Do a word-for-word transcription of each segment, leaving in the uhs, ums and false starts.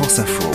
France Info.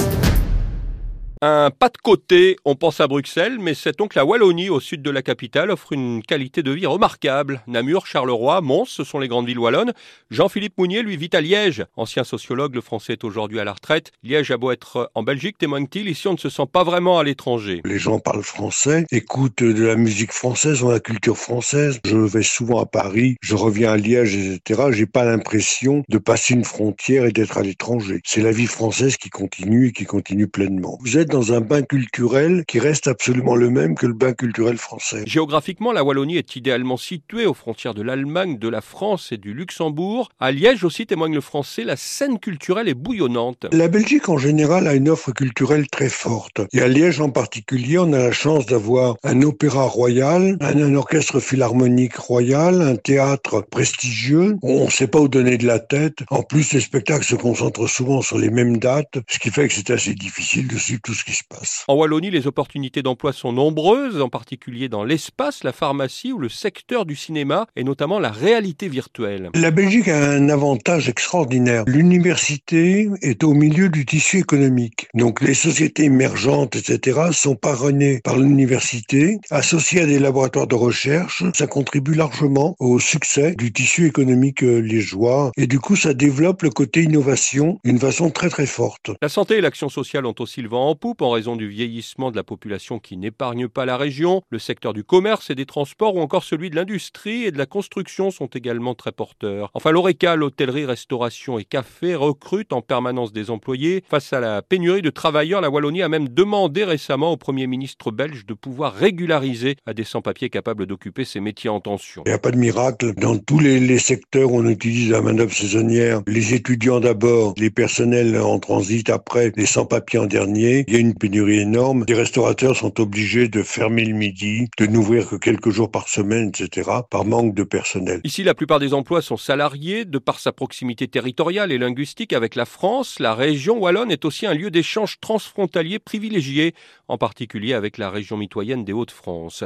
Un pas de côté, on pense à Bruxelles, mais c'est donc la Wallonie, au sud de la capitale, offre une qualité de vie remarquable. Namur, Charleroi, Mons, ce sont les grandes villes wallonnes. Jean-Philippe Mounier, lui, vit à Liège. Ancien sociologue, le français est aujourd'hui à la retraite. Liège a beau être en Belgique, témoigne-t-il, ici on ne se sent pas vraiment à l'étranger. Les gens parlent français, écoutent de la musique française, ont la culture française. Je vais souvent à Paris, je reviens à Liège, et cetera. J'ai pas l'impression de passer une frontière et d'être à l'étranger. C'est la vie française qui continue et qui continue pleinement. Vous êtes dans un bain culturel qui reste absolument le même que le bain culturel français. Géographiquement, la Wallonie est idéalement située aux frontières de l'Allemagne, de la France et du Luxembourg. À Liège aussi, témoigne le français, la scène culturelle est bouillonnante. La Belgique en général a une offre culturelle très forte. Et à Liège en particulier, on a la chance d'avoir un opéra royal, un, un orchestre philharmonique royal, un théâtre prestigieux. On ne sait pas où donner de la tête. En plus, les spectacles se concentrent souvent sur les mêmes dates, ce qui fait que c'est assez difficile de suivre tout ce qui se passe. En Wallonie, les opportunités d'emploi sont nombreuses, en particulier dans l'espace, la pharmacie ou le secteur du cinéma, et notamment la réalité virtuelle. La Belgique a un avantage extraordinaire. L'université est au milieu du tissu économique. Donc les sociétés émergentes, et cetera, sont parrainées par l'université, associées à des laboratoires de recherche. Ça contribue largement au succès du tissu économique liégeois. Et du coup, ça développe le côté innovation d'une façon très très forte. La santé et l'action sociale ont aussi le vent en poupe en raison du vieillissement de la population qui n'épargne pas la région. Le secteur du commerce et des transports ou encore celui de l'industrie et de la construction sont également très porteurs. Enfin, l'Horeca, l'hôtellerie, restauration et café recrutent en permanence des employés. Face à la pénurie de travailleurs, la Wallonie a même demandé récemment au Premier ministre belge de pouvoir régulariser à des sans-papiers capables d'occuper ces métiers en tension. Il n'y a pas de miracle. Dans tous les, les secteurs où on utilise la main-d'œuvre saisonnière, les étudiants d'abord, les personnels en transit après, les sans-papiers en dernier, il y a une pénurie énorme. Les restaurateurs sont obligés de fermer le midi, de n'ouvrir que quelques jours par semaine, et cetera, par manque de personnel. Ici, la plupart des emplois sont salariés. De par sa proximité territoriale et linguistique avec la France, la région wallonne est aussi un lieu d'échange transfrontalier privilégié, en particulier avec la région mitoyenne des Hauts-de-France.